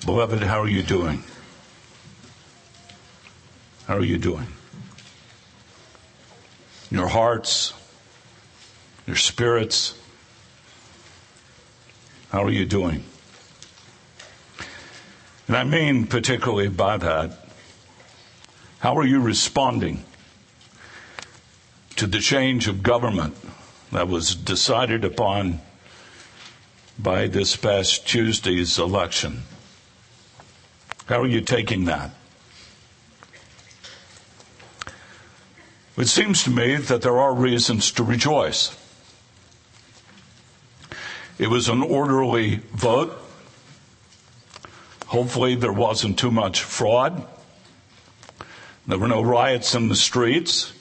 Beloved, how are you doing? How are you doing? Your hearts, your spirits, how are you doing? And I mean particularly by that, how are you responding to the change of government that was decided upon by this past Tuesday's election? How are you taking that? It seems to me that there are reasons to rejoice. It was an orderly vote. Hopefully there wasn't too much fraud. There were no riots in the streets.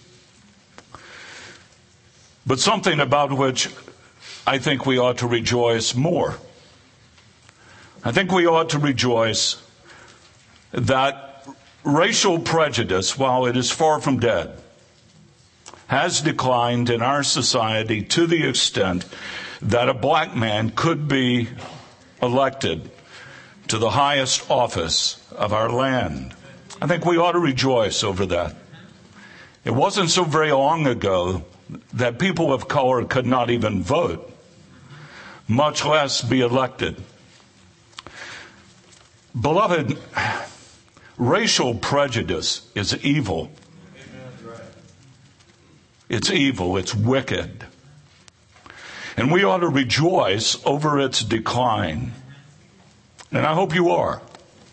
But something about which I think we ought to rejoice more. I think we ought to rejoice that racial prejudice, while it is far from dead, has declined in our society to the extent that a black man could be elected to the highest office of our land. I think we ought to rejoice over that. It wasn't so very long ago that people of color could not even vote, much less be elected. Beloved, racial prejudice is evil. It's evil. It's wicked. And we ought to rejoice over its decline. And I hope you are.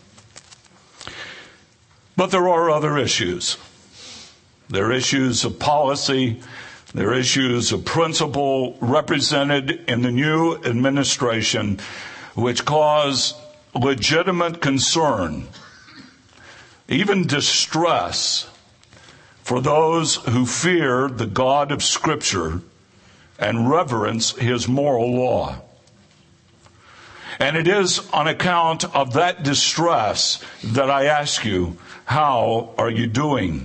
But there are other issues. There are issues of policy. There are issues of principle represented in the new administration which cause legitimate concern, even distress, for those who fear the God of Scripture and reverence His moral law. And it is on account of that distress that I ask you, how are you doing?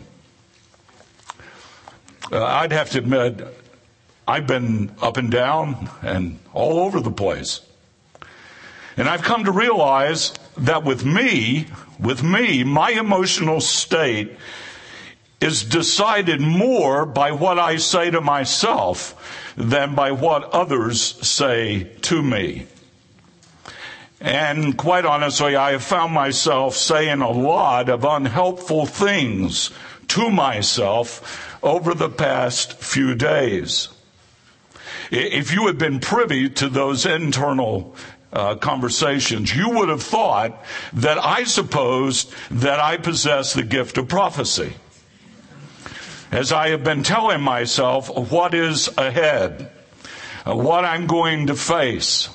I'd have to admit, I've been up and down and all over the place. And I've come to realize that with me, my emotional state is decided more by what I say to myself than by what others say to me. And quite honestly, I have found myself saying a lot of unhelpful things to myself over the past few days. If you had been privy to those internal conversations, you would have thought that I supposed that I possess the gift of prophecy, as I have been telling myself what is ahead, what I'm going to face.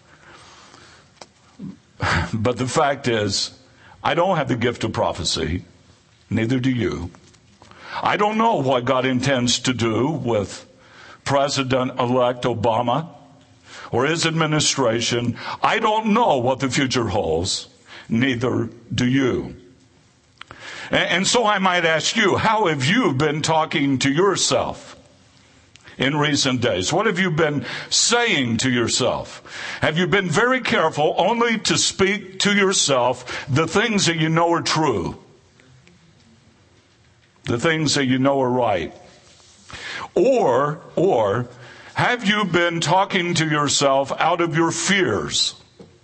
But the fact is, I don't have the gift of prophecy, neither do you. I don't know what God intends to do with President-elect Obama or his administration. I don't know what the future holds, neither do you. And so I might ask you, how have you been talking to yourself in recent days? What have you been saying to yourself? Have you been very careful only to speak to yourself the things that you know are true, the things that you know are right? Or have you been talking to yourself out of your fears?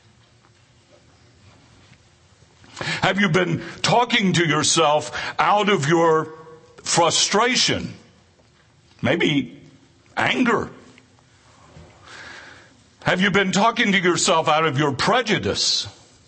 Have you been talking to yourself out of your frustration? Maybe anger? Have you been talking to yourself out of your prejudice?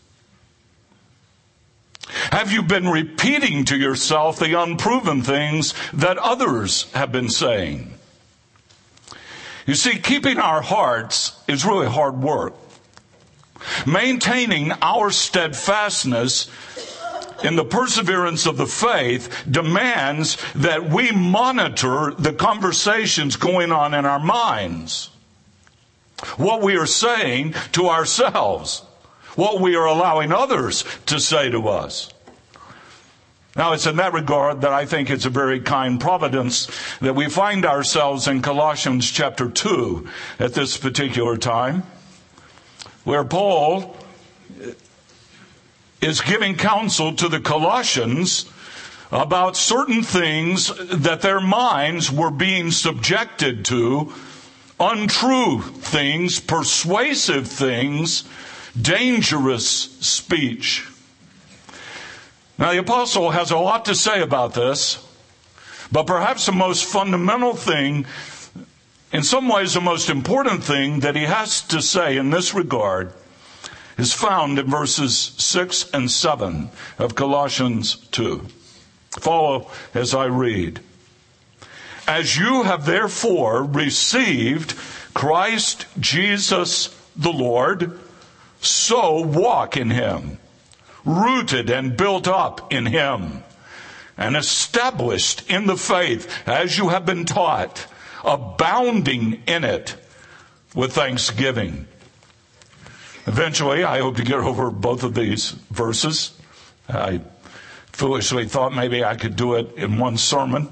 Have you been repeating to yourself the unproven things that others have been saying? You see, keeping our hearts is really hard work. Maintaining our steadfastness in the perseverance of the faith demands that we monitor the conversations going on in our minds. What we are saying to ourselves. What we are allowing others to say to us. Now, it's in that regard that I think it's a very kind providence that we find ourselves in Colossians chapter 2 at this particular time, where Paul is giving counsel to the Colossians about certain things that their minds were being subjected to, untrue things, persuasive things, dangerous speech. Now, the apostle has a lot to say about this, but perhaps the most fundamental thing, in some ways the most important thing that he has to say in this regard, is found in verses 6 and 7 of Colossians 2. Follow as I read. As you have therefore received Christ Jesus the Lord, so walk in him, rooted and built up in him, and established in the faith as you have been taught, abounding in it with thanksgiving. Eventually, I hope to get over both of these verses. I foolishly thought maybe I could do it in one sermon.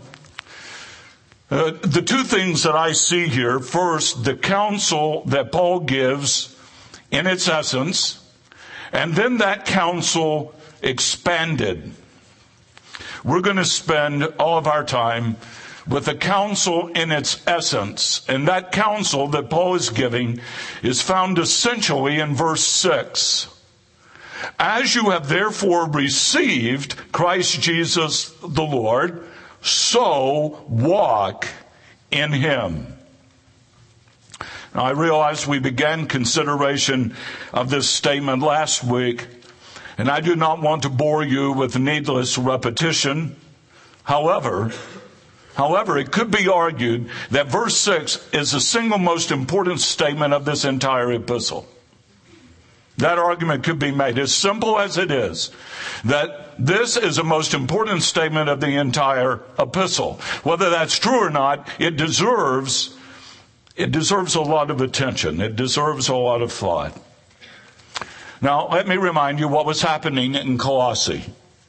The two things that I see here, first, the counsel that Paul gives in its essence, and then that counsel expanded. We're going to spend all of our time with the counsel in its essence. And that counsel that Paul is giving is found essentially in verse 6. As you have therefore received Christ Jesus the Lord, so walk in him. Now, I realize we began consideration of this statement last week, and I do not want to bore you with needless repetition. However, it could be argued that verse 6 is the single most important statement of this entire epistle. That argument could be made, as simple as it is, that this is the most important statement of the entire epistle. Whether that's true or not, it deserves a lot of attention. It deserves a lot of thought. Now, let me remind you what was happening in Colossae.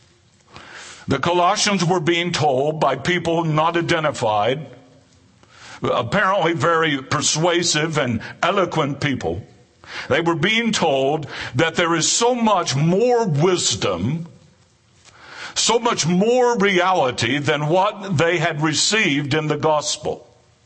The Colossians were being told by people not identified, apparently very persuasive and eloquent people. They were being told that there is so much more wisdom, so much more reality than what they had received in the gospel.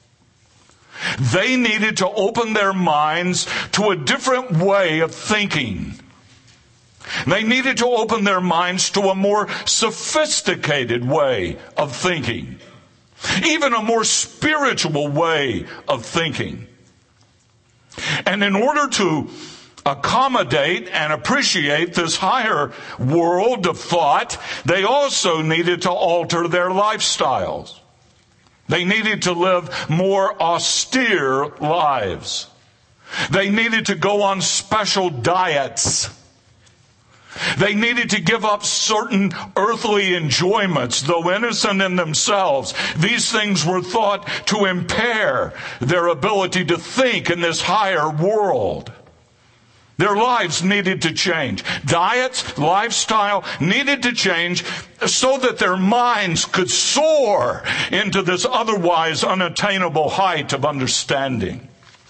They needed to open their minds to a different way of thinking. They needed to open their minds to a more sophisticated way of thinking, even a more spiritual way of thinking. And in order to accommodate and appreciate this higher world of thought, they also needed to alter their lifestyles. They needed to live more austere lives. They needed to go on special diets. They needed to give up certain earthly enjoyments, though innocent in themselves. These things were thought to impair their ability to think in this higher world. Their lives needed to change. Diets, lifestyle needed to change so that their minds could soar into this otherwise unattainable height of understanding.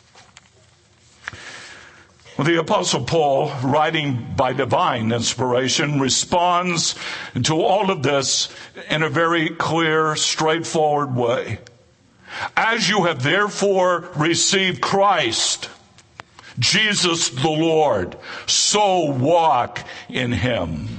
Well, the Apostle Paul, writing by divine inspiration, responds to all of this in a very clear, straightforward way. As you have therefore received Christ, Jesus the Lord, so walk in him.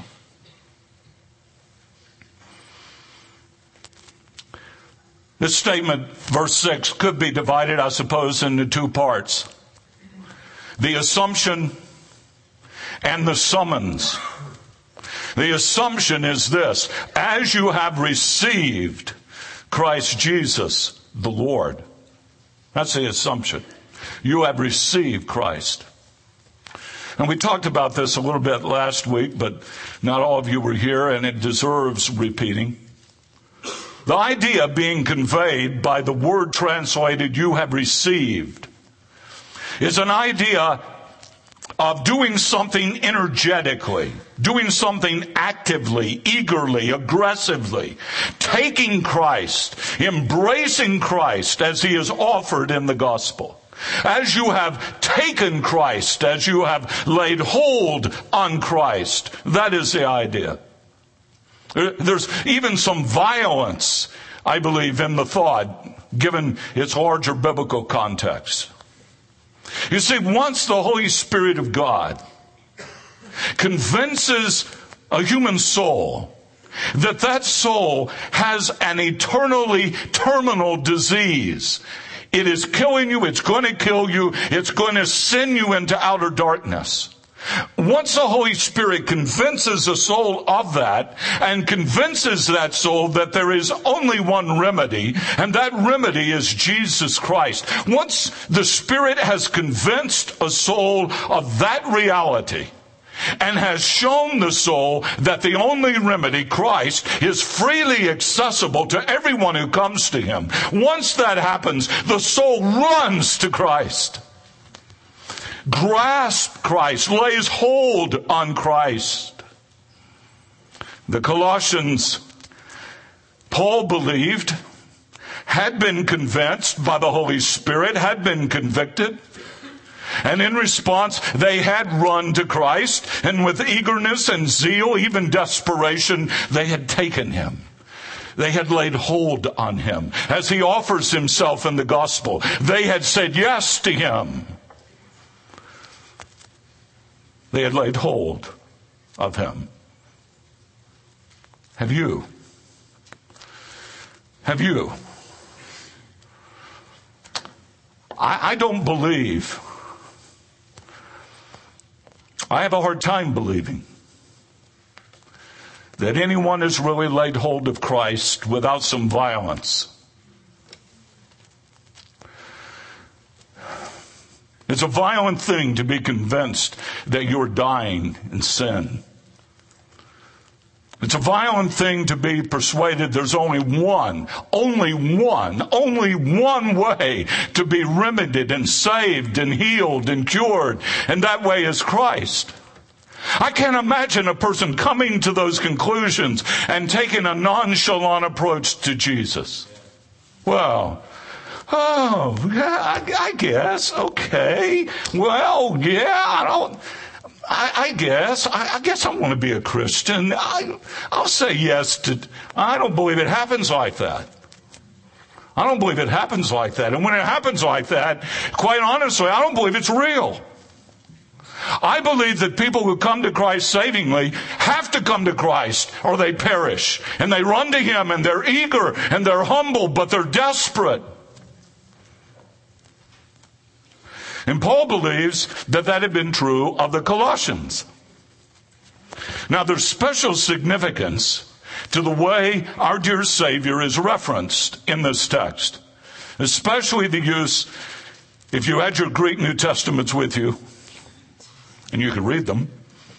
This statement, verse 6, could be divided, I suppose, into two parts. The assumption and the summons. The assumption is this: as you have received Christ Jesus the Lord. That's the assumption. You have received Christ. And we talked about this a little bit last week, but not all of you were here, and it deserves repeating. The idea being conveyed by the word translated, you have received, is an idea of doing something energetically, doing something actively, eagerly, aggressively, taking Christ, embracing Christ as he is offered in the gospel. As you have taken Christ, as you have laid hold on Christ. That is the idea. There's even some violence, I believe, in the thought, given its larger biblical context. You see, once the Holy Spirit of God convinces a human soul that that soul has an eternally terminal disease, it is killing you, it's going to kill you, it's going to send you into outer darkness. Once the Holy Spirit convinces a soul of that, and convinces that soul that there is only one remedy, and that remedy is Jesus Christ. Once the Spirit has convinced a soul of that reality, and has shown the soul that the only remedy, Christ, is freely accessible to everyone who comes to him. Once that happens, the soul runs to Christ, grasps Christ, lays hold on Christ. The Colossians, Paul believed, had been convinced by the Holy Spirit, had been convicted. And in response, they had run to Christ, and with eagerness and zeal, even desperation, they had taken him. They had laid hold on him as he offers himself in the gospel. They had said yes to him. They had laid hold of him. Have you? Have you? I don't believe. I have a hard time believing that anyone has really laid hold of Christ without some violence. It's a violent thing to be convinced that you're dying in sin. It's a violent thing to be persuaded there's only one way to be remedied and saved and healed and cured, and that way is Christ. I can't imagine a person coming to those conclusions and taking a nonchalant approach to Jesus. Well, I guess, okay. Well, yeah, I guess I want to be a Christian. I'll say yes to. I don't believe it happens like that. I don't believe it happens like that. And when it happens like that, quite honestly, I don't believe it's real. I believe that people who come to Christ savingly have to come to Christ or they perish. And they run to him and they're eager and they're humble, but they're desperate. And Paul believes that that had been true of the Colossians. Now, there's special significance to the way our dear Savior is referenced in this text, especially the use, if you had your Greek New Testaments with you, and you can read them,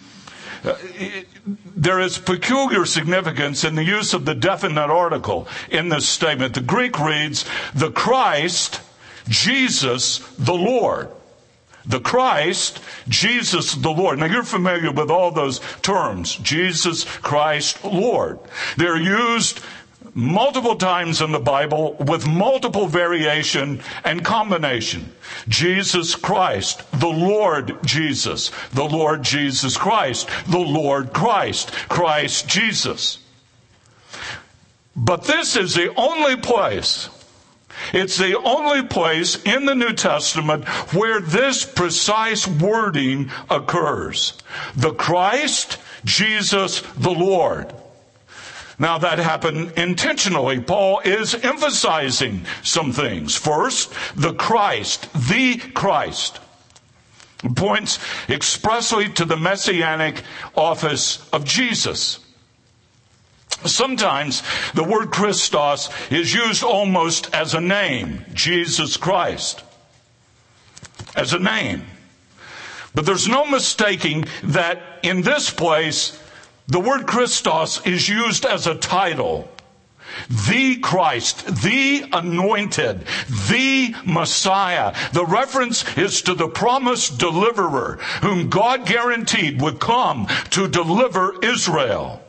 there is peculiar significance in the use of the definite article in this statement. The Greek reads, the Christ, Jesus, the Lord. The Christ, Jesus, the Lord. Now you're familiar with all those terms. Jesus, Christ, Lord. They're used multiple times in the Bible with multiple variation and combination. Jesus Christ, the Lord Jesus Christ, the Lord Christ, Christ Jesus. But this is the only place, it's the only place in the New Testament where this precise wording occurs. The Christ, Jesus, the Lord. Now that happened intentionally. Paul is emphasizing some things. First, the Christ, the Christ. It points expressly to the messianic office of Jesus. Sometimes the word Christos is used almost as a name, Jesus Christ, as a name. But there's no mistaking that in this place, the word Christos is used as a title. The Christ, the anointed, the Messiah. The reference is to the promised deliverer whom God guaranteed would come to deliver Israel.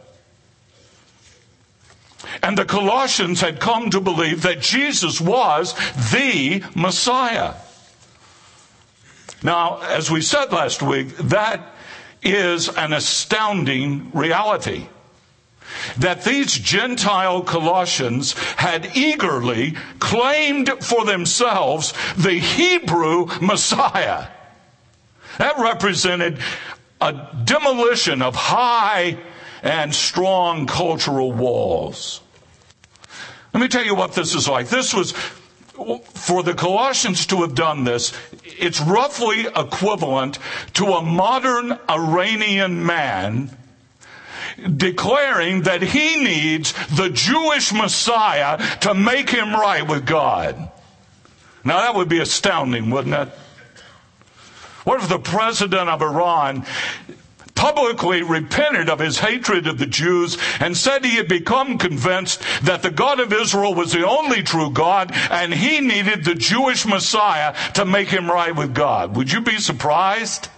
And the Colossians had come to believe that Jesus was the Messiah. Now, as we said last week, that is an astounding reality. That these Gentile Colossians had eagerly claimed for themselves the Hebrew Messiah. That represented a demolition of high and strong cultural walls. Let me tell you what this is like. This was, for the Colossians to have done this, it's roughly equivalent to a modern Iranian man declaring that he needs the Jewish Messiah to make him right with God. Now that would be astounding, wouldn't it? What if the president of Iran publicly repented of his hatred of the Jews and said he had become convinced that the God of Israel was the only true God and he needed the Jewish Messiah to make him right with God? Would you be surprised?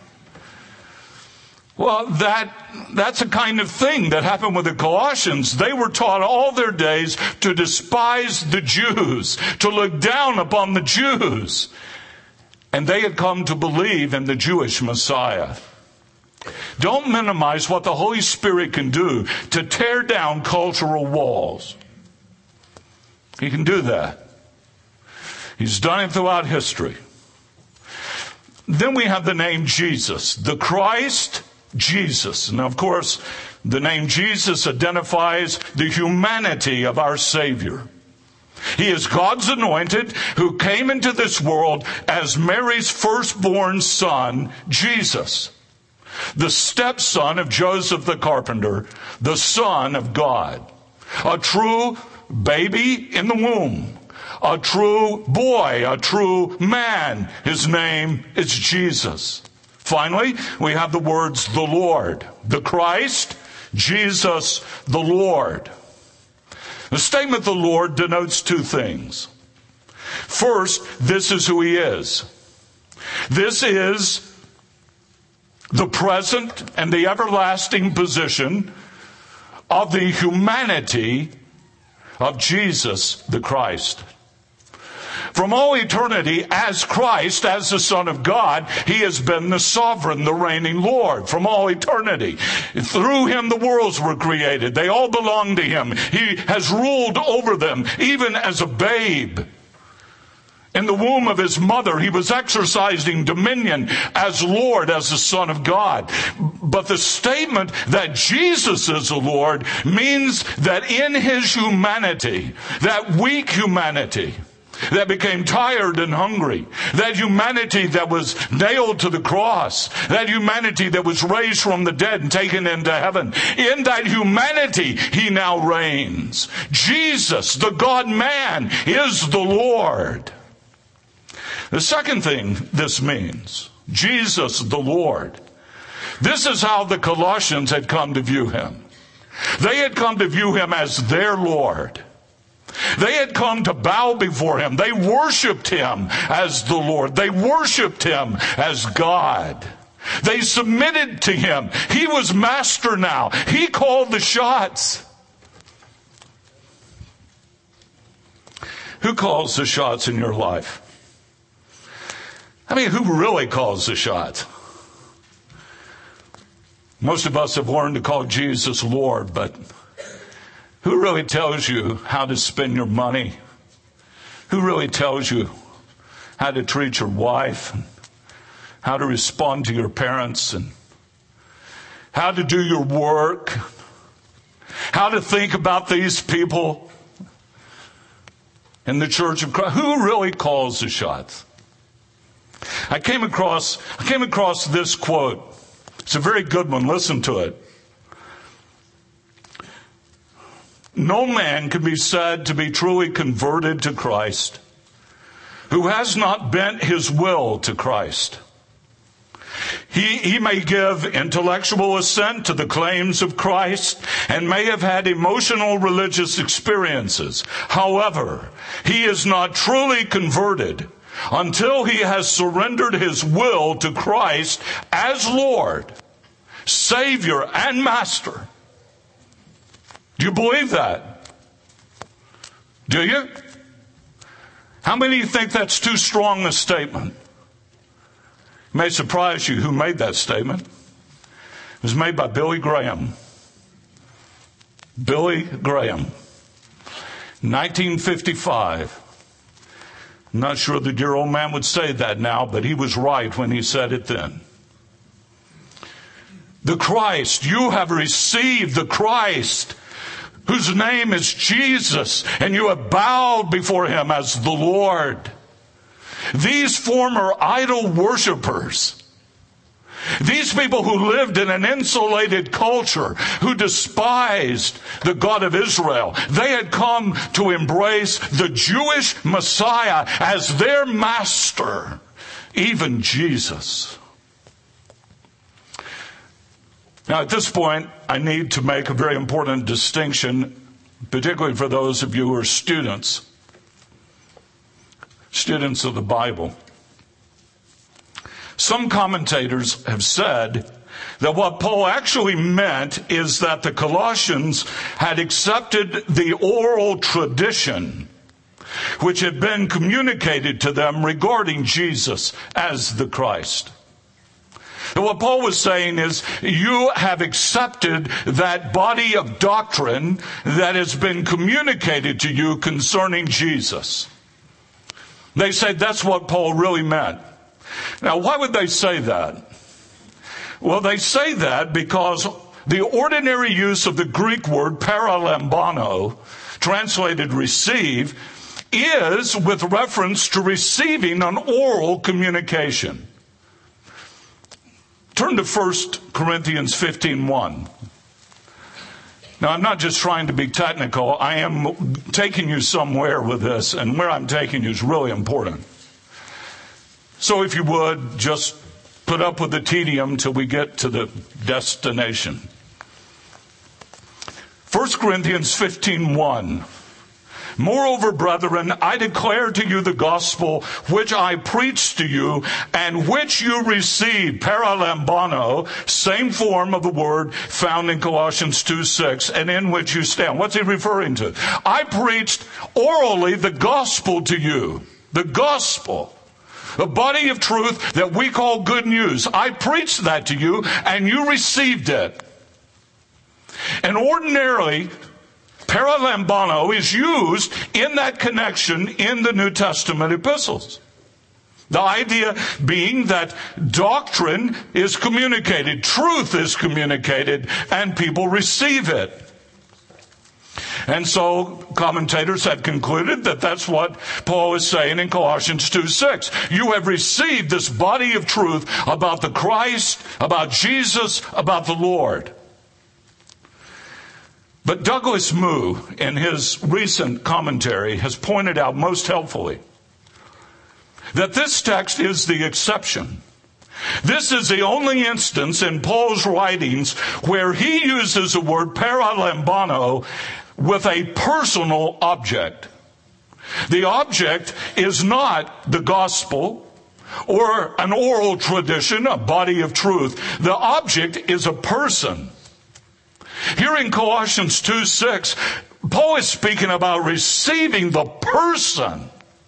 Well, that's a kind of thing that happened with the Colossians. They were taught all their days to despise the Jews, to look down upon the Jews. And they had come to believe in the Jewish Messiah. Don't minimize what the Holy Spirit can do to tear down cultural walls. He can do that. He's done it throughout history. Then we have the name Jesus, the Christ Jesus. Now, of course, the name Jesus identifies the humanity of our Savior. He is God's anointed who came into this world as Mary's firstborn son, Jesus, the stepson of Joseph the carpenter, the Son of God, a true baby in the womb, a true boy, a true man. His name is Jesus. Finally, we have the words the Lord, the Christ, Jesus, the Lord. The statement the Lord denotes two things. First, this is who he is. This is the present and the everlasting position of the humanity of Jesus the Christ. From all eternity, as Christ, as the Son of God, he has been the sovereign, the reigning Lord. From all eternity. Through him the worlds were created. They all belong to him. He has ruled over them, even as a babe. In the womb of his mother, he was exercising dominion as Lord, as the Son of God. But the statement that Jesus is the Lord means that in his humanity, that weak humanity, that became tired and hungry, that humanity that was nailed to the cross, that humanity that was raised from the dead and taken into heaven, in that humanity he now reigns. Jesus, the God-man, is the Lord. The second thing this means, Jesus the Lord, this is how the Colossians had come to view him. They had come to view him as their Lord. They had come to bow before him. They worshiped him as the Lord. They worshiped him as God. They submitted to him. He was master now. He called the shots. Who calls the shots in your life? I mean, who really calls the shots? Most of us have learned to call Jesus Lord, but who really tells you how to spend your money? Who really tells you how to treat your wife? And how to respond to your parents? And how to do your work? How to think about these people in the Church of Christ? Who really calls the shots? I came across this quote. It's a very good one. Listen to it. No man can be said to be truly converted to Christ who has not bent his will to Christ. He may give intellectual assent to the claims of Christ and may have had emotional religious experiences. However, he is not truly converted until he has surrendered his will to Christ as Lord, Savior, and Master. Do you believe that? Do you? How many think that's too strong a statement? It may surprise you who made that statement. It was made by Billy Graham. Billy Graham. 1955. I'm not sure the dear old man would say that now, but he was right when he said it then. The Christ, you have received the Christ, whose name is Jesus, and you have bowed before him as the Lord. These former idol worshipers, these people who lived in an insulated culture, who despised the God of Israel, they had come to embrace the Jewish Messiah as their master, even Jesus. Now, at this point, I need to make a very important distinction, particularly for those of you who are students of the Bible. Some commentators have said that what Paul actually meant is that the Colossians had accepted the oral tradition which had been communicated to them regarding Jesus as the Christ. And what Paul was saying is, you have accepted that body of doctrine that has been communicated to you concerning Jesus. They said that's what Paul really meant. Now, why would they say that? Well, they say that because the ordinary use of the Greek word paralambano, translated receive, is with reference to receiving an oral communication. Turn to 1 Corinthians 15:1. Now, I'm not just trying to be technical. I am taking you somewhere with this, and where I'm taking you is really important. So if you would, just put up with the tedium till we get to the destination. 1 Corinthians 15:1. Moreover, brethren, I declare to you the gospel which I preached to you and which you received, paralambano, same form of the word found in Colossians 2:6, and in which you stand. What's he referring to? I preached orally the gospel to you. The gospel. A body of truth that we call good news. I preached that to you and you received it. And ordinarily, paralambano is used in that connection in the New Testament epistles. The idea being that doctrine is communicated, truth is communicated, and people receive it. And so commentators have concluded that that's what Paul is saying in Colossians 2:6. You have received this body of truth about the Christ, about Jesus, about the Lord. But Douglas Moo, in his recent commentary, has pointed out most helpfully that this text is the exception. This is the only instance in Paul's writings where he uses the word paralambano with a personal object. The object is not the gospel or an oral tradition, a body of truth. The object is a person. Here in Colossians 2:6, Paul is speaking about receiving the person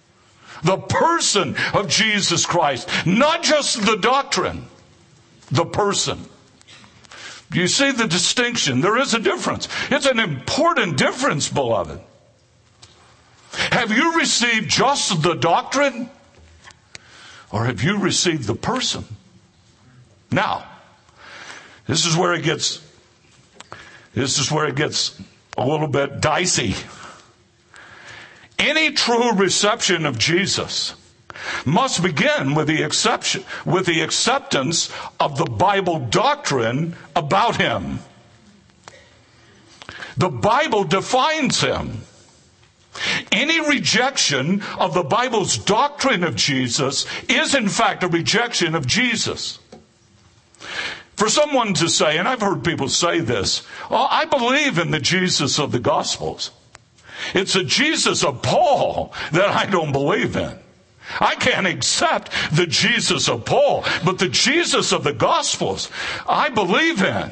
of Jesus Christ, not just the doctrine, the person. You see the distinction? There is a difference. It's an important difference, beloved. Have you received just the doctrine, or have you received the person? Now, this is where it gets a little bit dicey. Any true reception of Jesus must begin with the acceptance of the Bible doctrine about him. The Bible defines him. Any rejection of the Bible's doctrine of Jesus is in fact a rejection of Jesus. For someone to say, and I've heard people say this, oh, I believe in the Jesus of the Gospels. It's the Jesus of Paul that I don't believe in. I can't accept the Jesus of Paul, but the Jesus of the Gospels I believe in.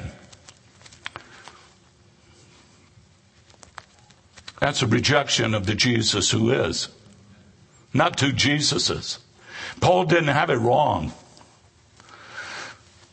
That's a rejection of the Jesus who is. Not two Jesuses. Paul didn't have it wrong.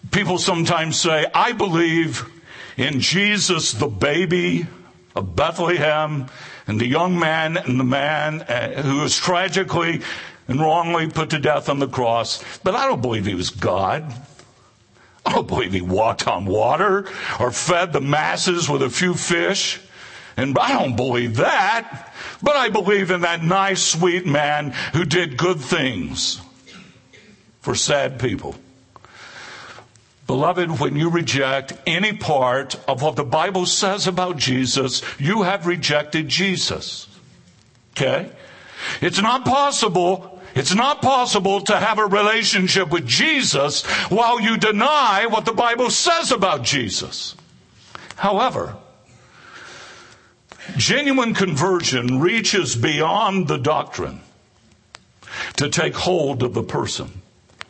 People sometimes say, I believe in Jesus, the baby of Bethlehem, and the young man and the man who was tragically and wrongly put to death on the cross. But I don't believe he was God. I don't believe he walked on water or fed the masses with a few fish. And I don't believe that. But I believe in that nice, sweet man who did good things for sad people. Beloved, when you reject any part of what the Bible says about Jesus, you have rejected Jesus. Okay? It's not possible to have a relationship with Jesus while you deny what the Bible says about Jesus. However, genuine conversion reaches beyond the doctrine to take hold of the person.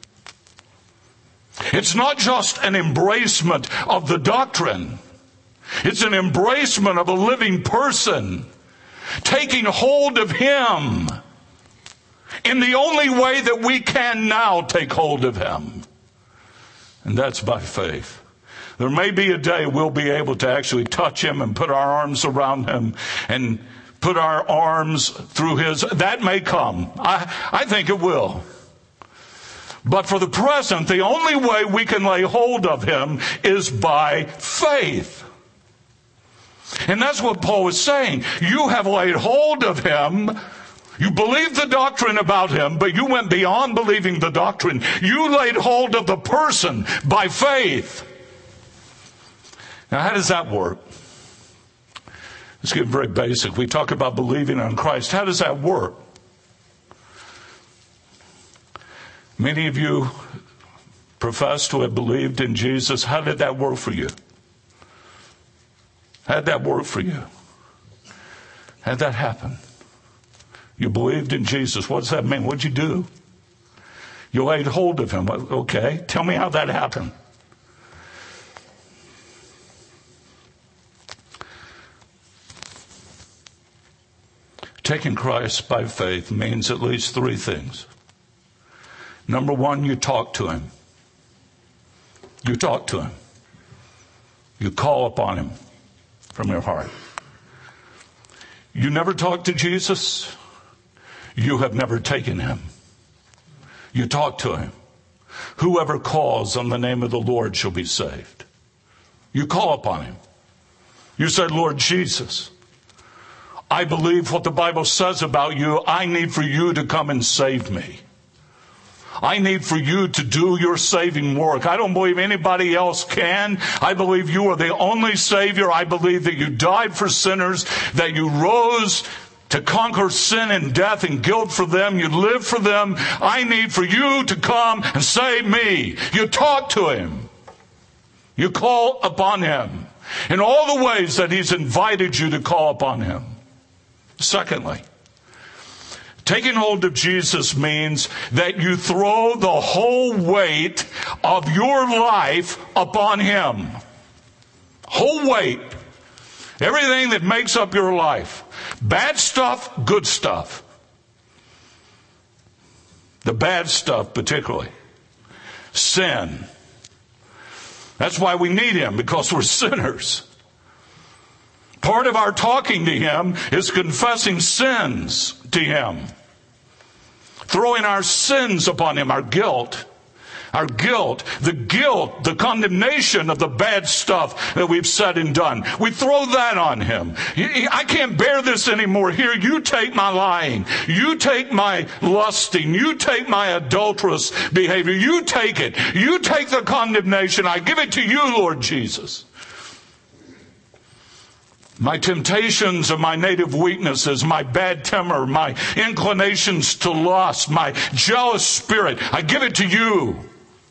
It's not just an embracement of the doctrine. It's an embracement of a living person, taking hold of him in the only way that we can now take hold of him. And that's by faith. There may be a day we'll be able to actually touch him and put our arms around him and put our arms through his. That may come. I think it will. But for the present, the only way we can lay hold of him is by faith. And that's what Paul is saying. You have laid hold of him. You believe the doctrine about him, but you went beyond believing the doctrine. You laid hold of the person by faith. Now, how does that work? Let's get very basic. We talk about believing on Christ. How does that work? Many of you profess to have believed in Jesus. How did that work for you? How did that work for you? How did that happen? You believed in Jesus. What does that mean? What did you do? You laid hold of him. Okay, tell me how that happened. Taking Christ by faith means at least three things. Number one, you talk to him. You talk to him. You call upon him from your heart. You never talk to Jesus, you have never taken him. You talk to him. Whoever calls on the name of the Lord shall be saved. You call upon him. You say, Lord Jesus, I believe what the Bible says about you. I need for you to come and save me. I need for you to do your saving work. I don't believe anybody else can. I believe you are the only Savior. I believe that you died for sinners, that you rose to conquer sin and death and guilt for them. You live for them. I need for you to come and save me. You talk to him. You call upon him in all the ways that he's invited you to call upon him. Secondly, taking hold of Jesus means that you throw the whole weight of your life upon him. Whole weight. Everything that makes up your life. Bad stuff, good stuff. The bad stuff particularly. Sin. That's why we need him, because we're sinners. Part of our talking to him is confessing sins to him. Throwing our sins upon him, our guilt, the condemnation of the bad stuff that we've said and done. We throw that on him. I can't bear this anymore. Here, you take my lying. You take my lusting. You take my adulterous behavior. You take it. You take the condemnation. I give it to you, Lord Jesus. My temptations and my native weaknesses, my bad temper, my inclinations to lust, my jealous spirit, I give it to you.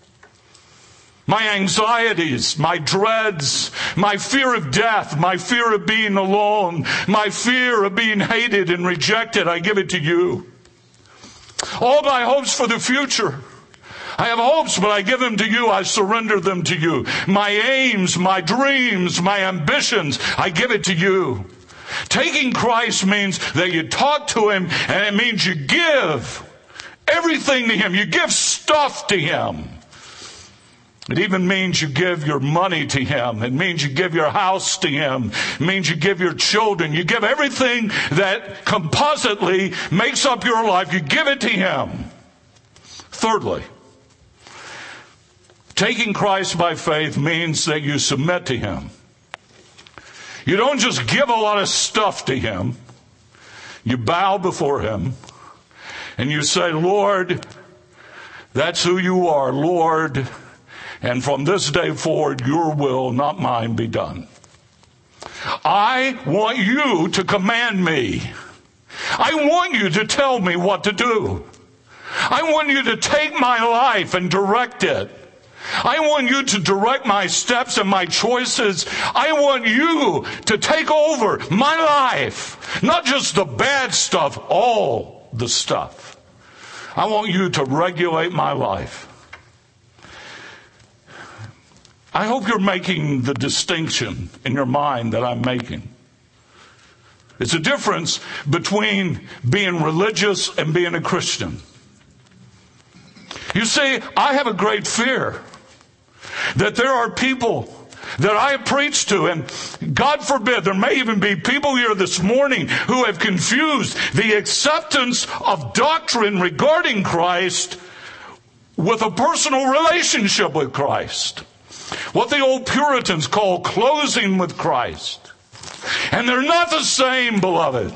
My anxieties, my dreads, my fear of death, my fear of being alone, my fear of being hated and rejected, I give it to you. All my hopes for the future. I have hopes, but I give them to you. I surrender them to you. My aims, my dreams, my ambitions, I give it to you. Taking Christ means that you talk to him, and it means you give everything to him. You give stuff to him. It even means you give your money to Him. It means you give your house to Him. It means you give your children. You give everything that compositely makes up your life. You give it to Him. Thirdly, taking Christ by faith means that you submit to Him. You don't just give a lot of stuff to Him. You bow before Him and you say, Lord, that's who you are, Lord. And from this day forward, your will, not mine, be done. I want you to command me. I want you to tell me what to do. I want you to take my life and direct it. I want you to direct my steps and my choices. I want you to take over my life. Not just the bad stuff, all the stuff. I want you to regulate my life. I hope you're making the distinction in your mind that I'm making. It's a difference between being religious and being a Christian. You see, I have a great fear that there are people that I preach to, and God forbid, there may even be people here this morning who have confused the acceptance of doctrine regarding Christ with a personal relationship with Christ. What the old Puritans call closing with Christ. And they're not the same, beloved.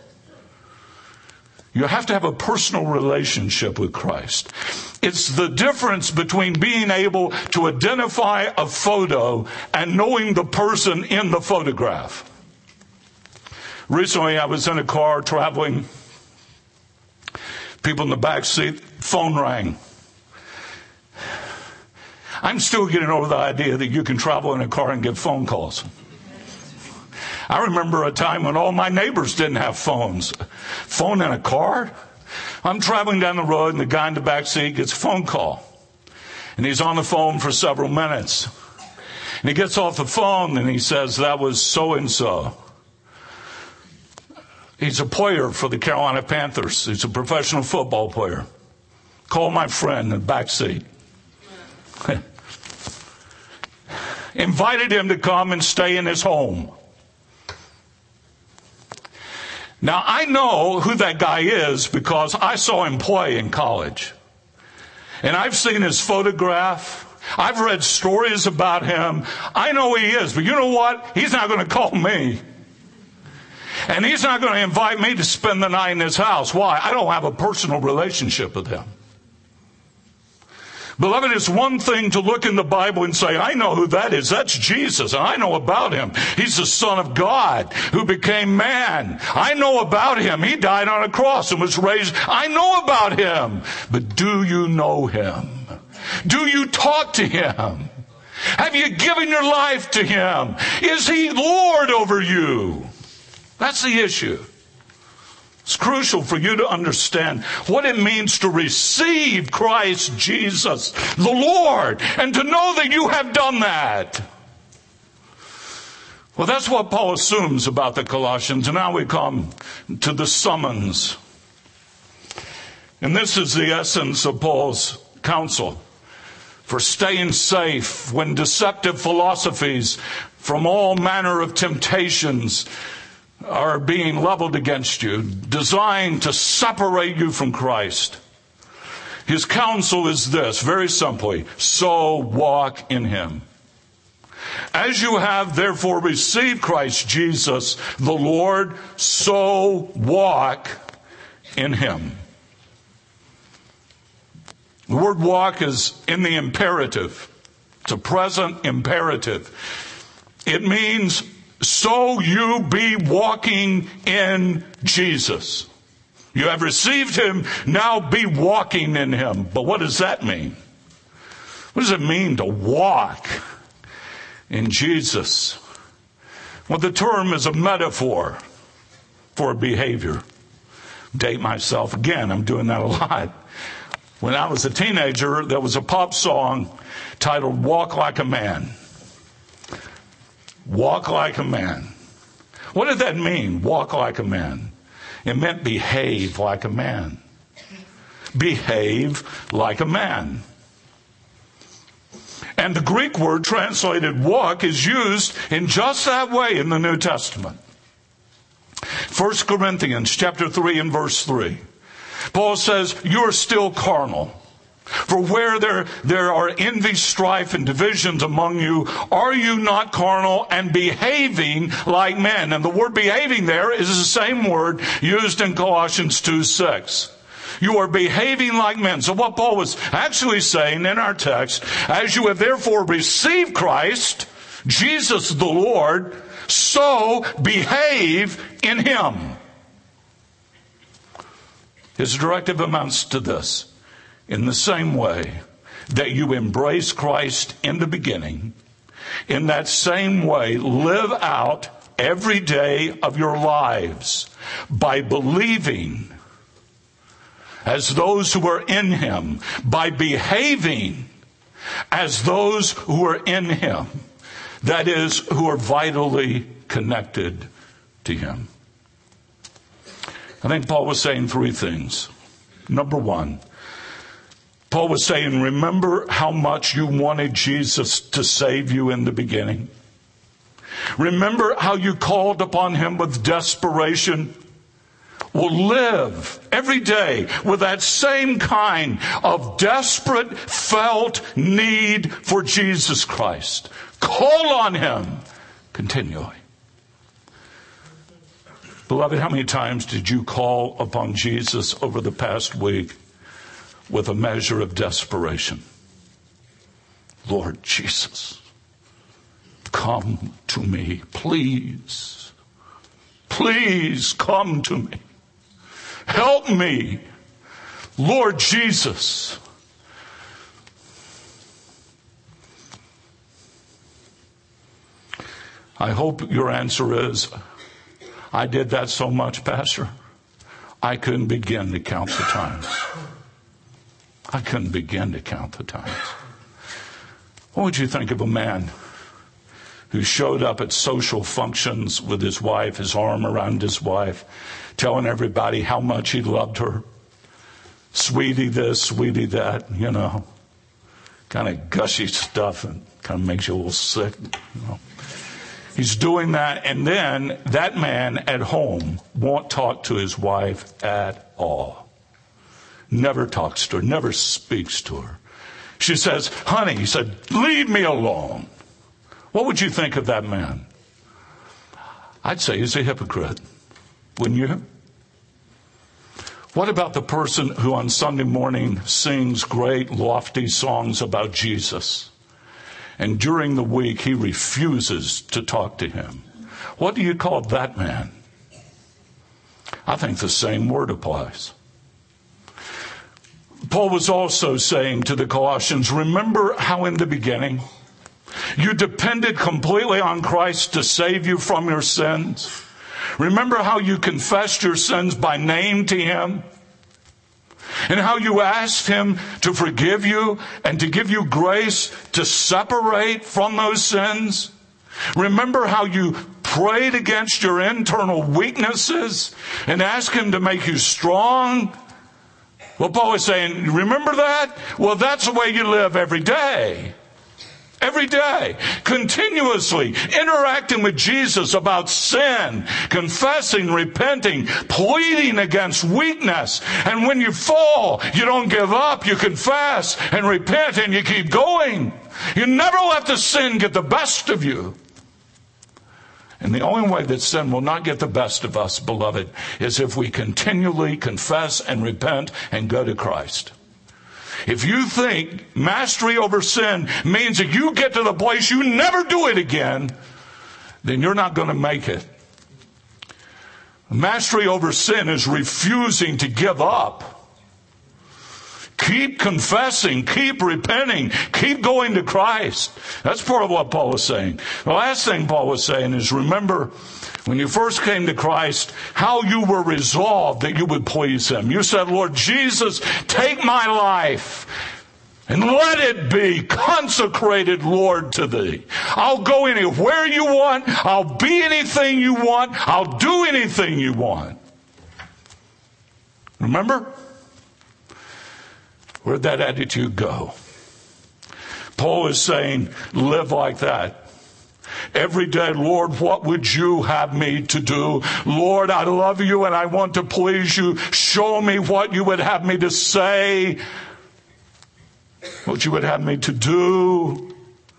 You have to have a personal relationship with Christ. It's the difference between being able to identify a photo and knowing the person in the photograph. Recently, I was in a car traveling. People in the back seat, phone rang. I'm still getting over the idea that you can travel in a car and get phone calls. I remember a time when all my neighbors didn't have phones. Phone in a car? I'm traveling down the road and the guy in the back seat gets a phone call. And he's on the phone for several minutes. And he gets off the phone and he says, that was so-and-so. He's a player for the Carolina Panthers. He's a professional football player. Call my friend in the back seat. Invited him to come and stay in his home. Now, I know who that guy is because I saw him play in college. And I've seen his photograph. I've read stories about him. I know who he is, but you know what? He's not going to call me. And he's not going to invite me to spend the night in his house. Why? I don't have a personal relationship with him. Beloved, it's one thing to look in the Bible and say, I know who that is. That's Jesus, and I know about him. He's the Son of God who became man. I know about him. He died on a cross and was raised. I know about him. But do you know him? Do you talk to him? Have you given your life to him? Is he Lord over you? That's the issue. It's crucial for you to understand what it means to receive Christ Jesus, the Lord, and to know that you have done that. Well, that's what Paul assumes about the Colossians. And now we come to the summons. And this is the essence of Paul's counsel for staying safe when deceptive philosophies from all manner of temptations are being leveled against you, designed to separate you from Christ. His counsel is this, very simply, so walk in him. As you have therefore received Christ Jesus, the Lord, so walk in him. The word walk is in the imperative. It's a present imperative. It means so you be walking in Jesus. You have received him, now be walking in him. But what does that mean? What does it mean to walk in Jesus? Well, the term is a metaphor for behavior. Date myself again, I'm doing that a lot. When I was a teenager, there was a pop song titled Walk Like a Man. Walk like a man. What did that mean, walk like a man? It meant behave like a man. Behave like a man. And the Greek word translated walk is used in just that way in the New Testament. 1 Corinthians chapter 3 and verse 3. Paul says, you're still carnal. For where there are envy, strife, and divisions among you, are you not carnal and behaving like men? And the word behaving there is the same word used in Colossians 2:6. You are behaving like men. So what Paul was actually saying in our text, as you have therefore received Christ, Jesus the Lord, so behave in him. His directive amounts to this. In the same way that you embrace Christ in the beginning, in that same way, live out every day of your lives by believing as those who are in him, by behaving as those who are in him, that is, who are vitally connected to him. I think Paul was saying three things. Number one, Paul was saying, remember how much you wanted Jesus to save you in the beginning. Remember how you called upon him with desperation. Well, live every day with that same kind of desperate felt need for Jesus Christ. Call on him continually. Beloved, how many times did you call upon Jesus over the past week with a measure of desperation? Lord Jesus, come to me, please. Please come to me. Help me, Lord Jesus. I hope your answer is, I did that so much, Pastor, I couldn't begin to count the times. I couldn't begin to count the times. What would you think of a man who showed up at social functions with his wife, his arm around his wife, telling everybody how much he loved her? Sweetie this, sweetie that, kind of gushy stuff, and kind of makes you a little sick, He's doing that, and then that man at home won't talk to his wife at all. Never talks to her, never speaks to her. She says, honey, he said, leave me alone. What would you think of that man? I'd say he's a hypocrite, wouldn't you? What about the person who on Sunday morning sings great lofty songs about Jesus, and during the week he refuses to talk to him? What do you call that man? I think the same word applies. Paul was also saying to the Colossians, remember how in the beginning you depended completely on Christ to save you from your sins? Remember how you confessed your sins by name to him? And how you asked him to forgive you and to give you grace to separate from those sins? Remember how you prayed against your internal weaknesses and asked him to make you strong? Well, Paul is saying, remember that? Well, that's the way you live every day. Every day, continuously interacting with Jesus about sin, confessing, repenting, pleading against weakness. And when you fall, you don't give up. You confess and repent and you keep going. You never let the sin get the best of you. And the only way that sin will not get the best of us, beloved, is if we continually confess and repent and go to Christ. If you think mastery over sin means that you get to the place you never do it again, then you're not going to make it. Mastery over sin is refusing to give up. Keep confessing, keep repenting, keep going to Christ. That's part of what Paul is saying. The last thing Paul was saying is, remember when you first came to Christ, how you were resolved that you would please him. You said, Lord Jesus, take my life and let it be consecrated, Lord, to thee. I'll go anywhere you want. I'll be anything you want. I'll do anything you want. Remember? Where'd that attitude go? Paul is saying, live like that. Every day, Lord, what would you have me to do? Lord, I love you and I want to please you. Show me what you would have me to say, what you would have me to do.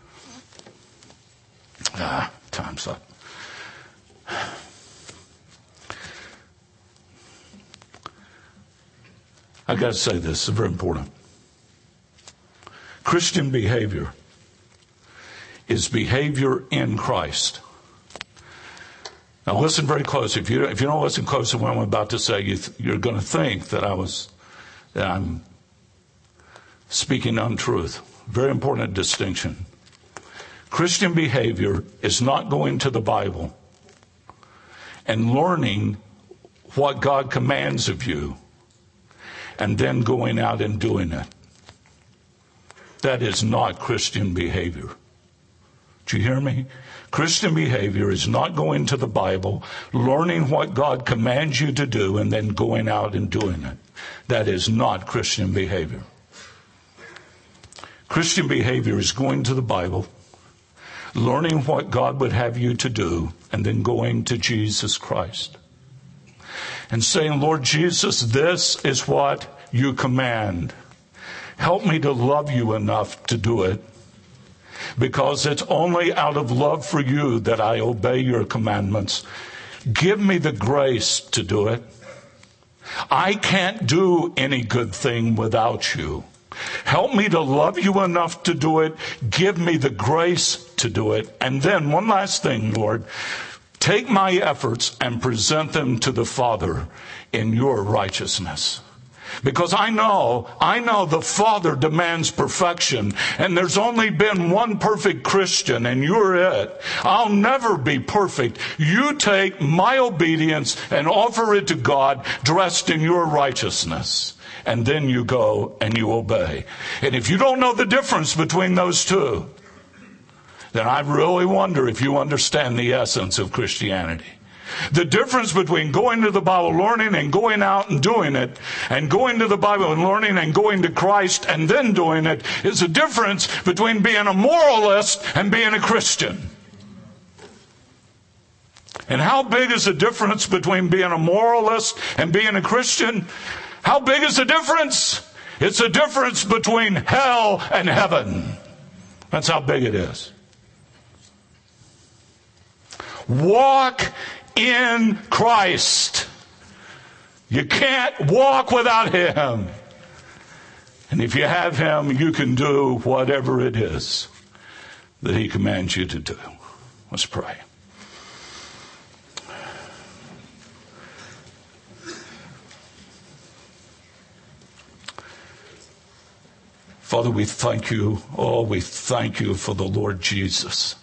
Time's up. I got to say this, it's very important. Christian behavior is behavior in Christ. Now listen very close. If you don't listen close to what I'm about to say, you're going to think that I'm speaking untruth. Very important distinction. Christian behavior is not going to the Bible and learning what God commands of you and then going out and doing it. That is not Christian behavior. Do you hear me? Christian behavior is not going to the Bible, learning what God commands you to do, and then going out and doing it. That is not Christian behavior. Christian behavior is going to the Bible, learning what God would have you to do, and then going to Jesus Christ and saying, Lord Jesus, this is what you command. Help me to love you enough to do it, because it's only out of love for you that I obey your commandments. Give me the grace to do it. I can't do any good thing without you. Help me to love you enough to do it. Give me the grace to do it. And then one last thing, Lord, take my efforts and present them to the Father in your righteousness. Because I know the Father demands perfection, and there's only been one perfect Christian, and you're it. I'll never be perfect. You take my obedience and offer it to God dressed in your righteousness. And then you go and you obey. And if you don't know the difference between those two, then I really wonder if you understand the essence of Christianity. The difference between going to the Bible, learning, and going out and doing it, and going to the Bible and learning and going to Christ and then doing it, is the difference between being a moralist and being a Christian. And how big is the difference between being a moralist and being a Christian? How big is the difference? It's the difference between hell and heaven. That's how big it is. Walk in Christ. You can't walk without Him. And if you have Him, you can do whatever it is that He commands you to do. Let's pray. Father, we thank you. Oh, we thank you for the Lord Jesus.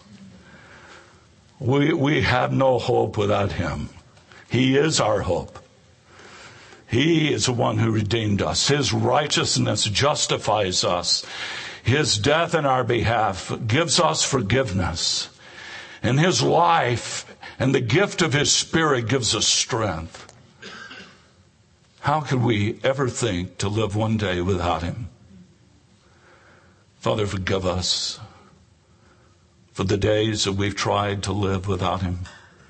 We have no hope without Him. He is our hope. He is the one who redeemed us. His righteousness justifies us. His death in our behalf gives us forgiveness. And His life and the gift of His Spirit gives us strength. How could we ever think to live one day without Him? Father, forgive us for the days that we've tried to live without Him,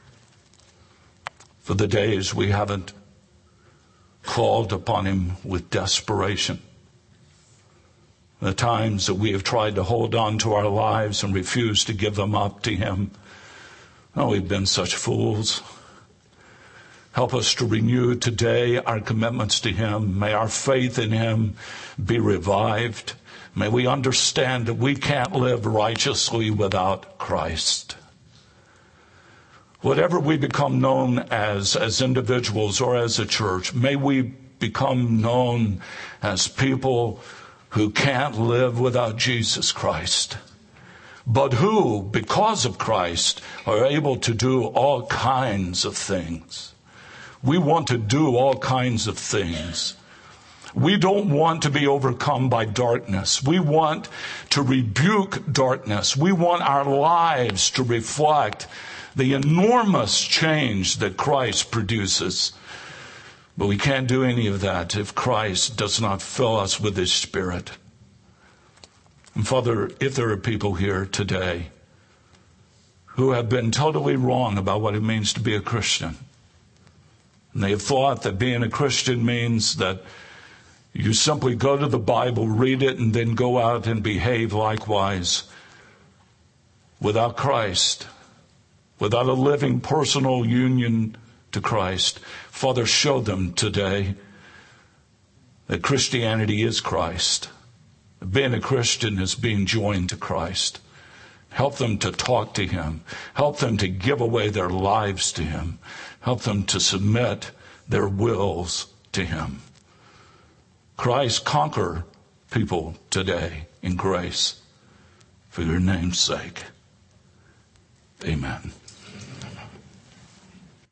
for the days we haven't called upon Him with desperation, the times that we have tried to hold on to our lives and refused to give them up to Him. Oh, we've been such fools. Help us to renew today our commitments to Him. May our faith in Him be revived. May we understand that we can't live righteously without Christ. Whatever we become known as individuals or as a church, may we become known as people who can't live without Jesus Christ, but who, because of Christ, are able to do all kinds of things. We want to do all kinds of things. We don't want to be overcome by darkness. We want to rebuke darkness. We want our lives to reflect the enormous change that Christ produces. But we can't do any of that if Christ does not fill us with His Spirit. And Father, if there are people here today who have been totally wrong about what it means to be a Christian, and they have thought that being a Christian means that you simply go to the Bible, read it, and then go out and behave likewise, without Christ, without a living personal union to Christ. Father, show them today that Christianity is Christ. Being a Christian is being joined to Christ. Help them to talk to him. Help them to give away their lives to him. Help them to submit their wills to him. Christ, conquer people today in grace for your name's sake. Amen.